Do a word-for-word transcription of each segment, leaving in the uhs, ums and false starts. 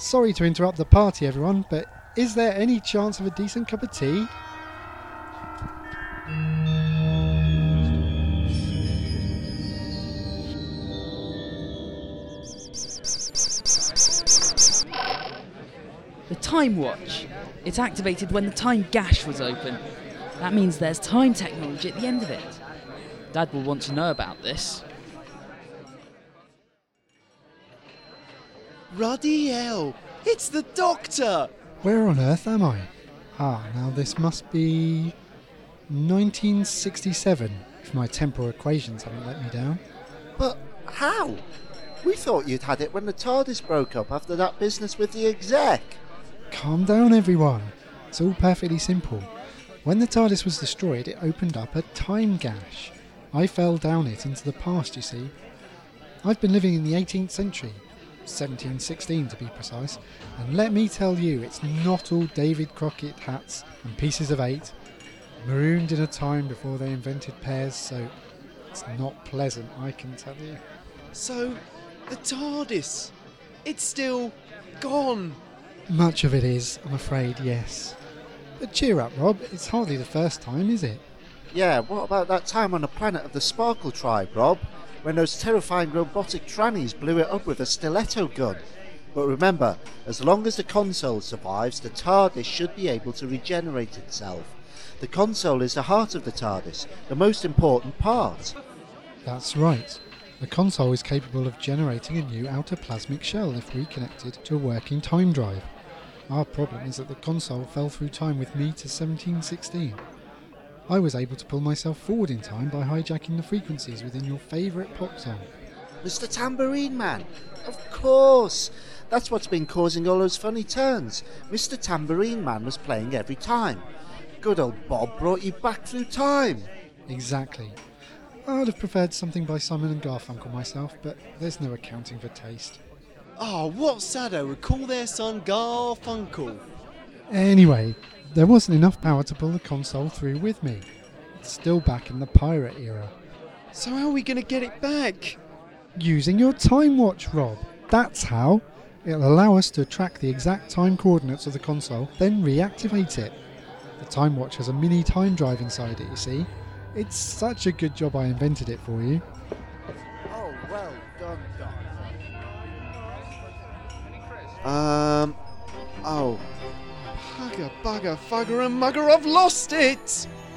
Sorry to interrupt the party, everyone, but is there any chance of a decent cup of tea? The Time Watch. It's activated when the time gash was open. That means there's time technology at the end of it. Dad will want to know about this. Ruddy hell! It's the Doctor! Where on earth am I? Ah, now this must be nineteen sixty-seven, if my temporal equations haven't let me down. But how? We thought you'd had it when the TARDIS broke up after that business with the exec. Calm down, everyone. It's all perfectly simple. When the TARDIS was destroyed, it opened up a time gash. I fell down it into the past, you see. I've been living in the eighteenth century, seventeen sixteen to be precise, and let me tell you, it's not all David Crockett hats and pieces of eight, marooned in a time before they invented pairs, so it's not pleasant, I can tell you. So, the TARDIS, it's still gone. Much of it is, I'm afraid, yes. But cheer up, Rob, it's hardly the first time, is it? Yeah, what about that time on the planet of the Sparkle Tribe, Rob? When those terrifying robotic trannies blew it up with a stiletto gun. But remember, as long as the console survives, the TARDIS should be able to regenerate itself. The console is the heart of the TARDIS, the most important part. That's right. The console is capable of generating a new outer plasmic shell if reconnected to a working time drive. Our problem is that the console fell through time with me to seventeen sixteen. I was able to pull myself forward in time by hijacking the frequencies within your favourite pop song. Mister Tambourine Man! Of course! That's what's been causing all those funny turns. Mister Tambourine Man was playing every time. Good old Bob brought you back through time. Exactly. I'd have preferred something by Simon and Garfunkel myself, but there's no accounting for taste. Oh, what saddo would call their son Garfunkel? Anyway, there wasn't enough power to pull the console through with me. It's still back in the pirate era. So how are we going to get it back? Using your time watch, Rob. That's how. It'll allow us to track the exact time coordinates of the console, then reactivate it. The time watch has a mini time drive inside it, you see. It's such a good job I invented it for you. Oh, well done, Doc. Um, oh. Bugger, bugger, fugger and mugger, I've lost it!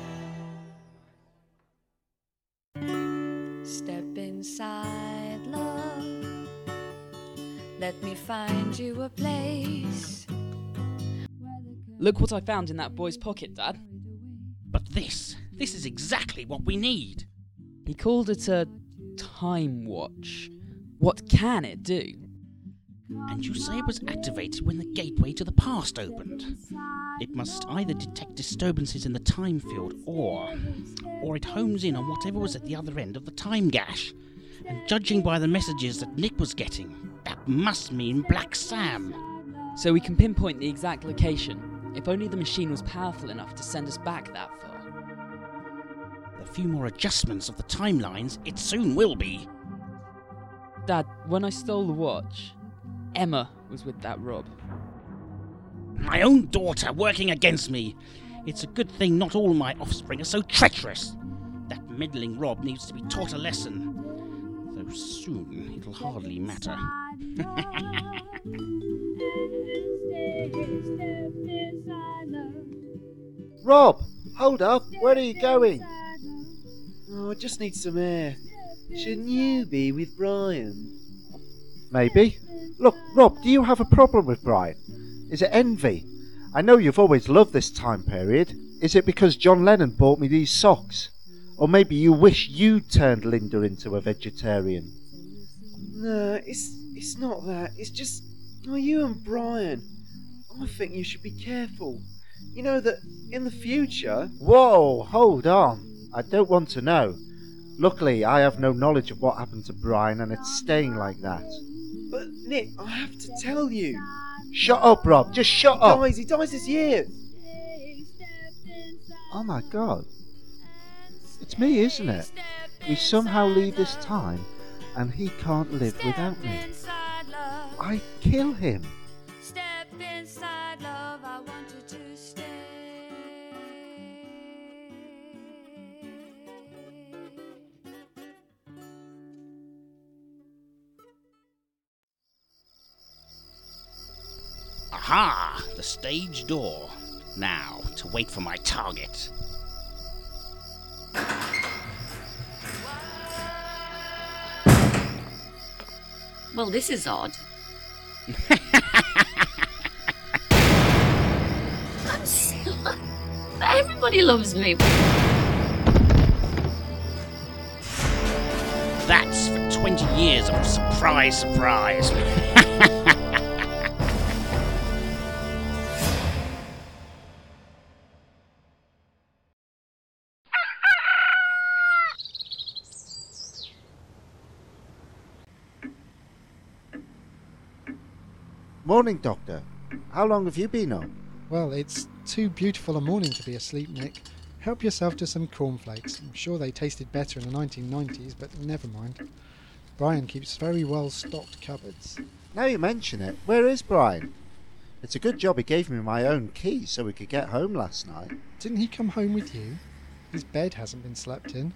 Step inside, love. Let me find you a place. Look what I found in that boy's pocket, Dad. But this, this is exactly what we need. He called it a time watch. What can it do? And you say it was activated when the gateway to the past opened. It must either detect disturbances in the time field or... or it homes in on whatever was at the other end of the time gash. And judging by the messages that Nick was getting, that must mean Black Sam. So we can pinpoint the exact location, if only the machine was powerful enough to send us back that far. With a few more adjustments of the timelines, it soon will be. Dad, when I stole the watch, Emma was with that Rob. My own daughter working against me. It's a good thing not all my offspring are so treacherous. That meddling Rob needs to be taught a lesson. Though soon it'll hardly matter. Rob, hold up. Where are you going? Oh, I just need some air. Shouldn't you be with Brian? Maybe. Look, Rob, do you have a problem with Brian? Is it envy? I know you've always loved this time period. Is it because John Lennon bought me these socks? Or maybe you wish you turned Linda into a vegetarian? No, it's it's not that. It's just, oh, you and Brian. I think you should be careful. You know that in the future... Whoa, hold on. I don't want to know. Luckily, I have no knowledge of what happened to Brian, and it's staying like that. But, Nick, I have to tell you. Shut up, Rob. Just shut He up. dies, he dies this year. Oh my God. It's me, isn't it? We somehow leave this time, and he can't live without me. I kill him. Deep inside, love, I want you to stay. Aha! The stage door. Now, to wait for my target. Well, this is odd. I'm so... Everybody loves me. That's for twenty years of surprise, surprise. Morning, Doctor. How long have you been up? Well, it's too beautiful a morning to be asleep, Nick. Help yourself to some cornflakes. I'm sure they tasted better in the nineteen nineties, but never mind. Brian keeps very well stocked cupboards. Now you mention it, where is Brian? It's a good job he gave me my own key so we could get home last night. Didn't he come home with you? His bed hasn't been slept in.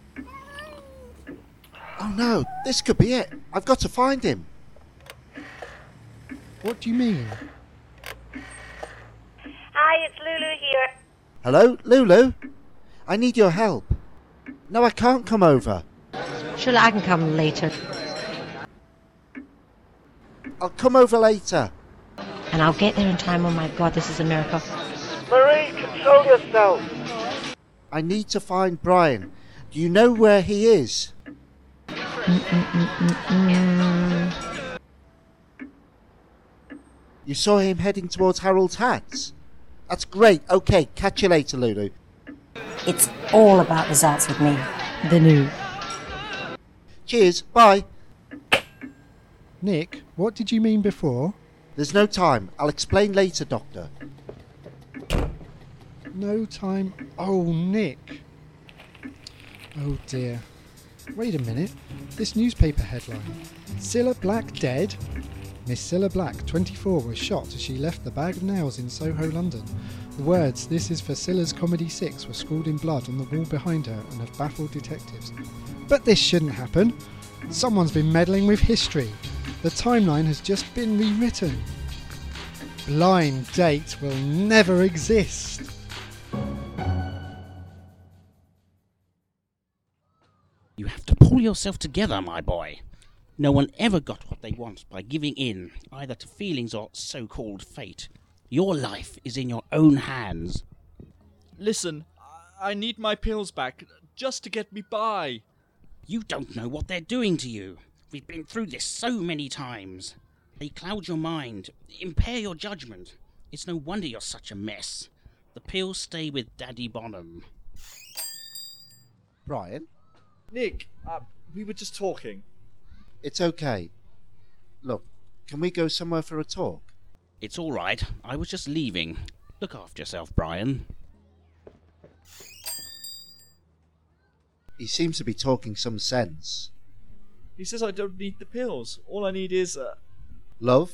Oh no, this could be it. I've got to find him. What do you mean? Hi, it's Lulu here. Hello, Lulu? I need your help. No, I can't come over. Sure, I can come later. I'll come over later. And I'll get there in time. Oh my God, this is a miracle. Marie, control yourself. I need to find Brian. Do you know where he is? Mm-mm-mm-mm-mm. You saw him heading towards Harold's Hats? That's great. Okay, catch you later, Lulu. It's all about results with me. The new. Cheers, bye. Nick, what did you mean before? There's no time. I'll explain later, Doctor. No time. Oh, Nick. Oh dear. Wait a minute. This newspaper headline. Cilla Black dead? Miss Cilla Black, twenty-four, was shot as she left the Bag of Nails in Soho, London. The words, "This is for Cilla's Comedy six," were scrawled in blood on the wall behind her and have baffled detectives. But this shouldn't happen. Someone's been meddling with history. The timeline has just been rewritten. Blind date will never exist. You have to pull yourself together, my boy. No one ever got what they want by giving in, either to feelings or so-called fate. Your life is in your own hands. Listen, I need my pills back, just to get me by. You don't know what they're doing to you. We've been through this so many times. They cloud your mind, impair your judgment. It's no wonder you're such a mess. The pills stay with Daddy Bonham. Brian? Nick, uh, we were just talking. It's okay. Look, can we go somewhere for a talk? It's all right. I was just leaving. Look after yourself, Brian. He seems to be talking some sense. He says I don't need the pills. All I need is... Uh... Love?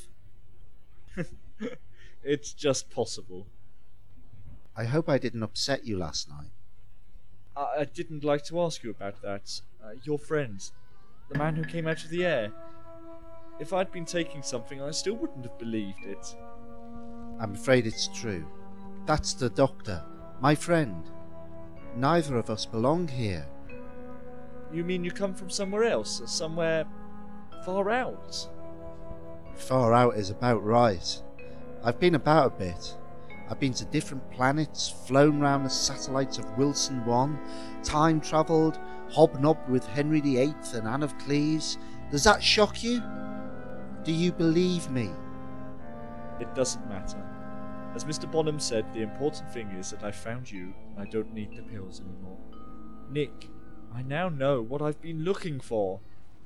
It's just possible. I hope I didn't upset you last night. I, I didn't like to ask you about that. Uh, your friend. The man who came out of the air. If I'd been taking something, I still wouldn't have believed it. I'm afraid it's true. That's the doctor, my friend. Neither of us belong here. You mean you come from somewhere else? Somewhere far out? Far out is about right. I've been about a bit. I've been to different planets, flown round the satellites of Wilson one, time travelled, hobnobbed with Henry the eighth and Anne of Cleves. Does that shock you? Do you believe me? It doesn't matter. As Mister Bonham said, the important thing is that I found you and I don't need the pills anymore. Nick, I now know what I've been looking for.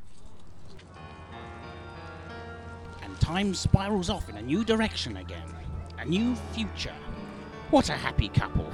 And time spirals off in a new direction again. A new future. What a happy couple.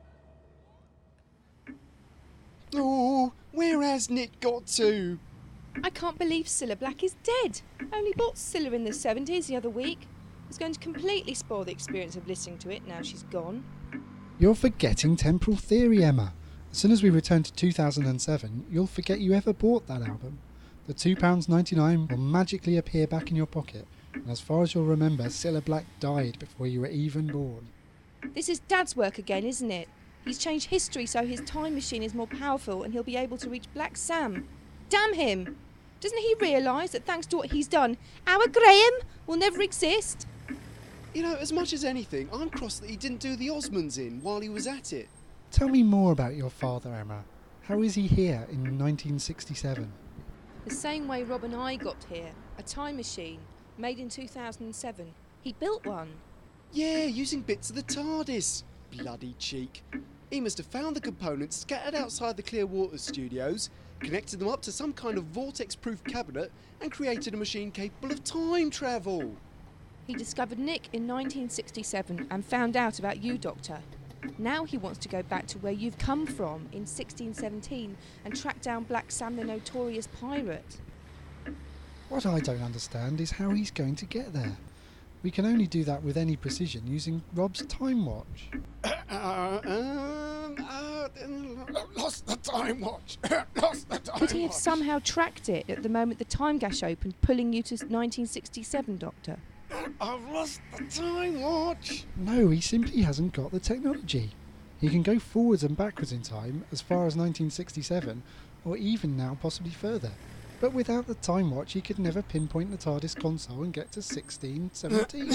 Oh, where has Nick got to? I can't believe Cilla Black is dead. I only bought Cilla in the seventies the other week. It's going to completely spoil the experience of listening to it now she's gone. You're forgetting temporal theory, Emma. As soon as we return to two thousand seven, you'll forget you ever bought that album. The two pounds ninety-nine will magically appear back in your pocket, and as far as you'll remember, Cilla Black died before you were even born. This is Dad's work again, isn't it? He's changed history so his time machine is more powerful and he'll be able to reach Black Sam. Damn him! Doesn't he realise that thanks to what he's done, our Graham will never exist? You know, as much as anything, I'm cross that he didn't do the Osmonds in while he was at it. Tell me more about your father, Emma. How is he here in nineteen sixty-seven? The same way Rob and I got here. A time machine, made in two thousand seven. He built one. Yeah, using bits of the TARDIS. Bloody cheek. He must have found the components scattered outside the Clearwater studios, connected them up to some kind of vortex-proof cabinet, and created a machine capable of time travel. He discovered Nick in nineteen sixty-seven and found out about you, Doctor. Now he wants to go back to where you've come from in sixteen seventeen and track down Black Sam, the notorious pirate. What I don't understand is how he's going to get there. We can only do that with any precision using Rob's time watch. Uh, um, uh, lost the time watch. lost the time Could he have watch. somehow tracked it at the moment the time gash opened, pulling you to nineteen sixty-seven, Doctor? I've lost the time watch. No, he simply hasn't got the technology. He can go forwards and backwards in time as far as nineteen sixty-seven, or even now possibly further. But without the time watch, he could never pinpoint the TARDIS console and get to sixteen seventeen.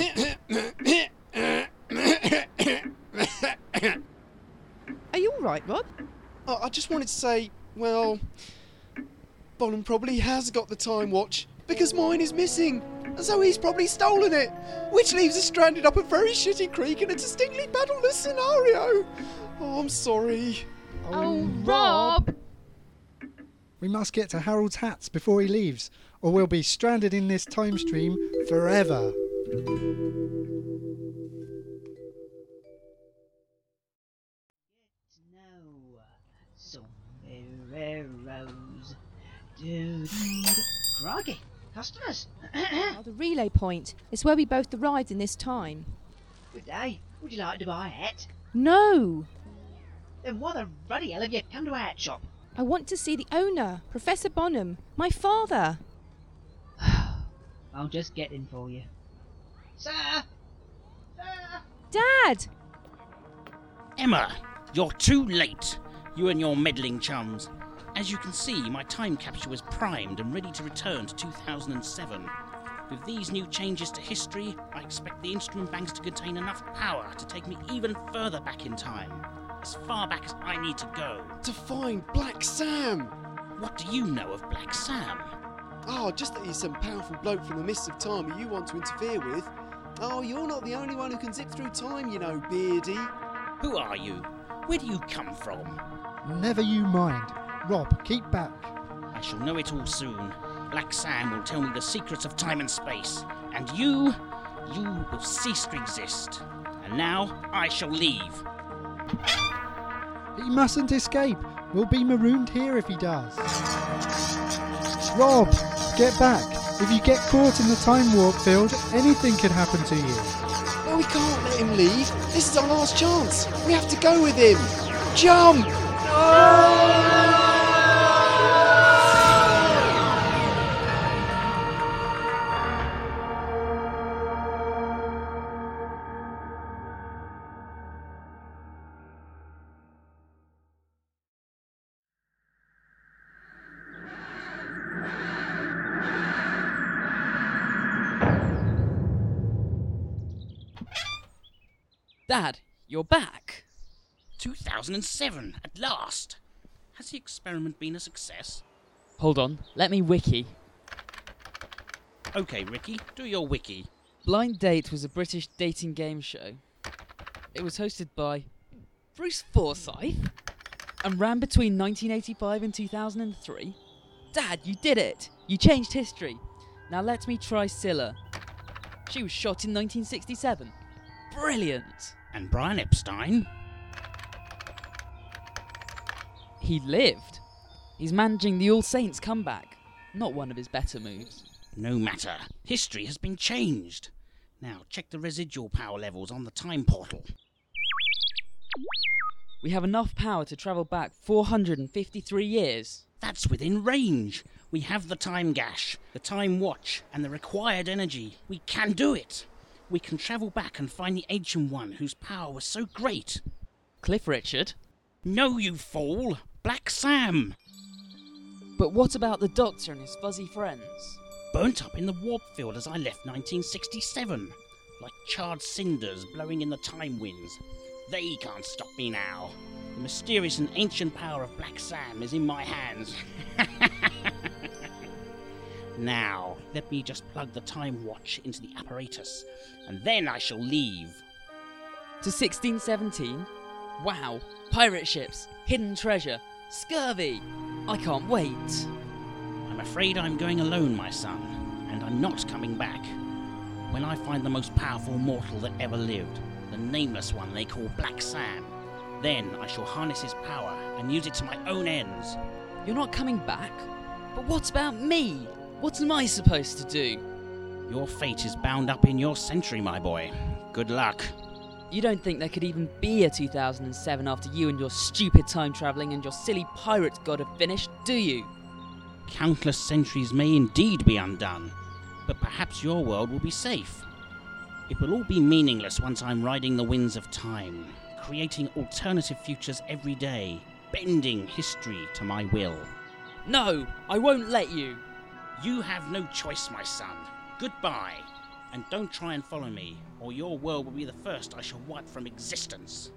Are you alright, Rob? Oh, I just wanted to say, well, Bonham probably has got the time watch, because mine is missing, and so he's probably stolen it, which leaves us stranded up a very shitty creek in a distinctly battleless scenario. Oh, I'm sorry. Oh, Rob! We must get to Harold's hats before he leaves, or we'll be stranded in this time stream forever. Sombreros. Dude. Crikey, customers. Oh, the relay point. It's where we both arrived in this time. Good day. Would you like to buy a hat? No! Then why the bloody hell have you come to a hat shop? I want to see the owner, Professor Bonham, my father. I'll just get in for you. Sir! Sir! Dad! Emma, you're too late. You and your meddling chums. As you can see, my time capsule is primed and ready to return to two thousand seven. With these new changes to history, I expect the instrument banks to contain enough power to take me even further back in time. As far back as I need to go. To find Black Sam! What do you know of Black Sam? Oh, just that he's some powerful bloke from the mists of time who you want to interfere with. Oh, you're not the only one who can zip through time, you know, Beardy. Who are you? Where do you come from? Never you mind. Rob, keep back. I shall know it all soon. Black Sam will tell me the secrets of time and space. And you, you will cease to exist. And now I shall leave. He mustn't escape. We'll be marooned here if he does. Rob, get back. If you get caught in the time warp field, anything can happen to you. No, we can't let him leave. This is our last chance. We have to go with him. Jump! No! Dad, you're back. two thousand seven, at last. Has the experiment been a success? Hold on, let me wiki. Okay, Ricky, do your wiki. Blind Date was a British dating game show. It was hosted by Bruce Forsyth and ran between nineteen eighty-five and two thousand three. Dad, you did it! You changed history. Now let me try Cilla. She was shot in nineteen sixty-seven. Brilliant! And Brian Epstein? He lived. He's managing the All Saints comeback. not one of his better moves. No matter. History has been changed. Now, check the residual power levels on the time portal. We have enough power to travel back four hundred fifty-three years. That's within range. We have the time gash, the time watch, and the required energy. We can do it. We can travel back and find the Ancient One whose power was so great. Cliff Richard? No, you fool! Black Sam! But what about the Doctor and his fuzzy friends? Burnt up in the warp field as I left nineteen sixty-seven. Like charred cinders blowing in the time winds. They can't stop me now. The mysterious and ancient power of Black Sam is in my hands. Now, let me just plug the time watch into the apparatus, and then I shall leave. To sixteen seventeen? Wow, pirate ships, hidden treasure, scurvy. I can't wait. I'm afraid I'm going alone, my son, and I'm not coming back. When I find the most powerful mortal that ever lived, the nameless one they call Black Sam, then I shall harness his power and use it to my own ends. You're not coming back? But what about me? What am I supposed to do? Your fate is bound up in your century, my boy. Good luck. You don't think there could even be a two thousand seven after you and your stupid time travelling and your silly pirate god have finished, do you? Countless centuries may indeed be undone, but perhaps your world will be safe. It will all be meaningless once I'm riding the winds of time, creating alternative futures every day, bending history to my will. No, I won't let you. You have no choice, my son. Goodbye. And don't try and follow me, or your world will be the first I shall wipe from existence.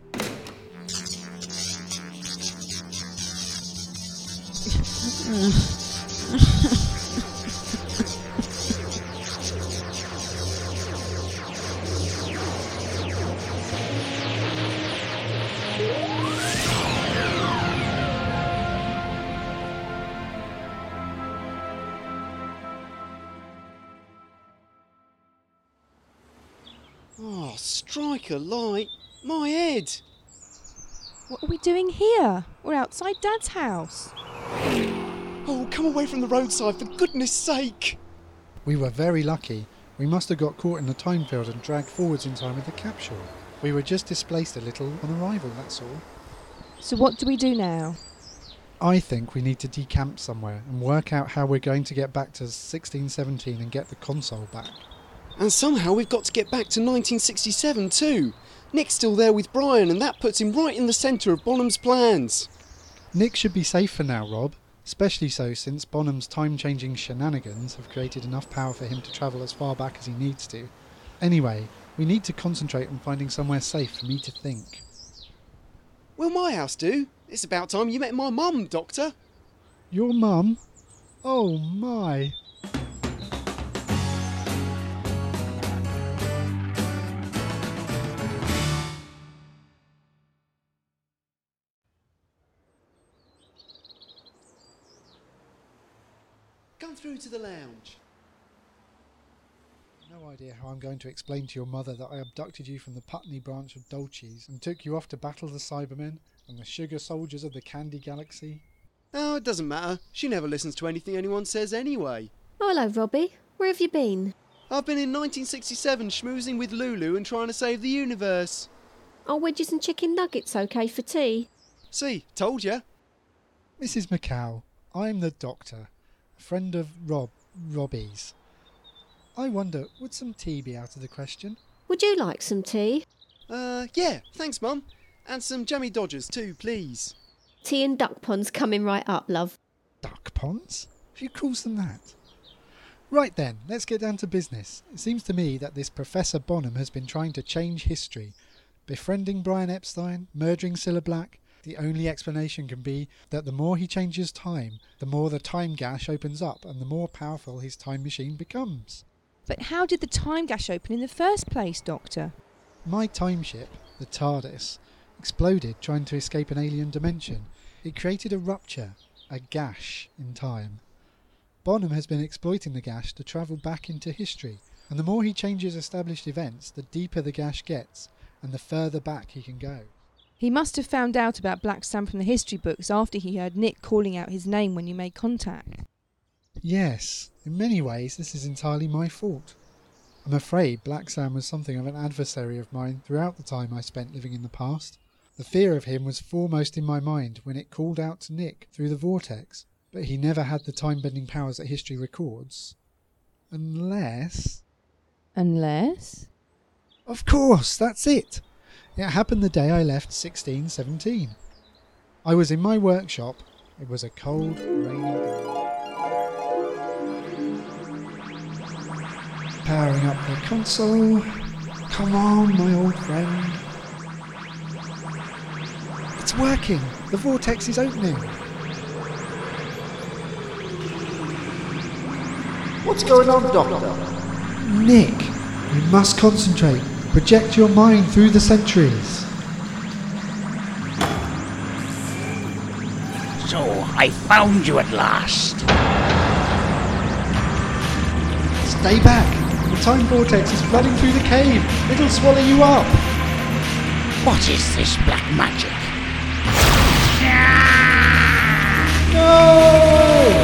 Oh, strike a light. My head. What are we doing here? We're outside Dad's house. Oh, come away from the roadside, for goodness sake. We were very lucky. We must have got caught in the time field and dragged forwards in time with the capsule. We were just displaced a little on arrival, that's all. So what do we do now? I think we need to decamp somewhere and work out how we're going to get back to sixteen seventeen and get the console back. And somehow we've got to get back to nineteen sixty-seven too. Nick's still there with Brian, and that puts him right in the centre of Bonham's plans. Nick should be safe for now, Rob. Especially so since Bonham's time-changing shenanigans have created enough power for him to travel as far back as he needs to. Anyway, we need to concentrate on finding somewhere safe for me to think. Will my house do? It's about time you met my mum, Doctor. Your mum? Oh my! Come through to the lounge. No idea how I'm going to explain to your mother that I abducted you from the Putney branch of Dolces and took you off to battle the Cybermen and the sugar soldiers of the Candy Galaxy. Oh, it doesn't matter. She never listens to anything anyone says anyway. Oh, hello, Robbie. Where have you been? I've been in nineteen sixty-seven schmoozing with Lulu and trying to save the universe. Are wedges and chicken nuggets okay for tea? See, told ya. Missus McCow, I'm the Doctor, a friend of Rob, Robbie's. I wonder, would some tea be out of the question? Would you like some tea? Uh, yeah, thanks, Mum. And some jammy Dodgers too, please. Tea and duck ponds coming right up, love. Duck ponds? Who calls them that? Right then, let's get down to business. It seems to me that this Professor Bonham has been trying to change history. Befriending Brian Epstein, murdering Cilla Black. The only explanation can be that the more he changes time, the more the time gash opens up and the more powerful his time machine becomes. But how did the time gash open in the first place, Doctor? My time ship, the TARDIS, exploded trying to escape an alien dimension. It created a rupture, a gash in time. Bonham has been exploiting the gash to travel back into history, and the more he changes established events, the deeper the gash gets, and the further back he can go. He must have found out about Black Sam from the history books after he heard Nick calling out his name when you made contact. Yes, in many ways this is entirely my fault. I'm afraid Black Sam was something of an adversary of mine throughout the time I spent living in the past. The fear of him was foremost in my mind when it called out to Nick through the vortex, but he never had the time-bending powers that history records. Unless... Unless? Of course, that's it! It happened the day I left sixteen seventeen. I was in my workshop. It was a cold, rainy day. Powering up the console. Come on, my old friend. It's working! The vortex is opening! What's going on, Doctor? Nick, you must concentrate. Project your mind through the centuries. So, I found you at last. Stay back! The time vortex is flooding through the cave. It'll swallow you up. What is this black magic? No!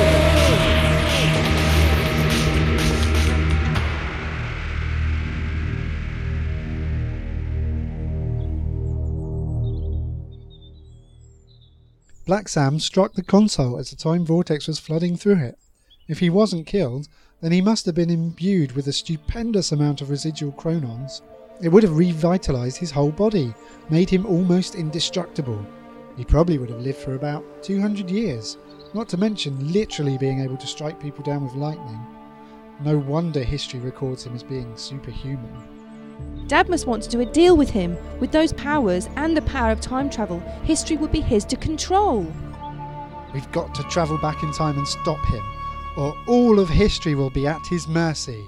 Black Sam struck the console as the time vortex was flooding through it. If he wasn't killed, then he must have been imbued with a stupendous amount of residual chronons. It would have revitalised his whole body, made him almost indestructible. He probably would have lived for about two hundred years, not to mention literally being able to strike people down with lightning. No wonder history records him as being superhuman. Dad must want to do a deal with him. With those powers and the power of time travel, history would be his to control. We've got to travel back in time and stop him, or all of history will be at his mercy.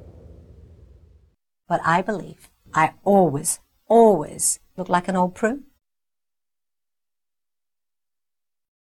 But I believe I always, always look like an old prune.